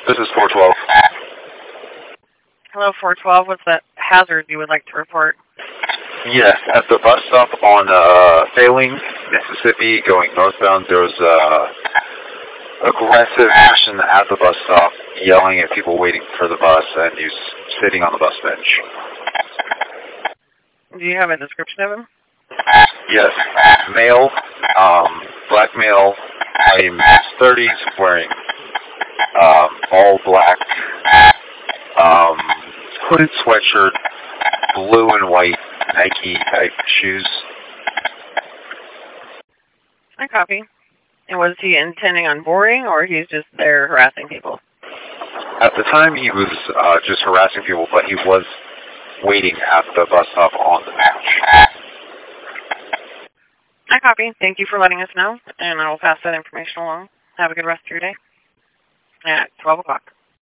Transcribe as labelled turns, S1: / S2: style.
S1: This is 412.
S2: Hello, 412. What's that hazard you would like to report?
S1: Yes, at the bus stop on Failing, Mississippi, going northbound, there was aggressive action at the bus stop, yelling at people waiting for the bus, and he's sitting on the bus bench.
S2: Do you have a description of him?
S1: Yes, male, black male, in his 30s, wearing all black, hooded sweatshirt, blue and white Nike type shoes.
S2: I copy. And was he intending on boarding, or he's just there harassing people?
S1: At the time, he was just harassing people, but he was waiting at the bus stop on the bench.
S2: I copy. Thank you for letting us know, and I will pass that information along. Have a good rest of your day. At 12 o'clock.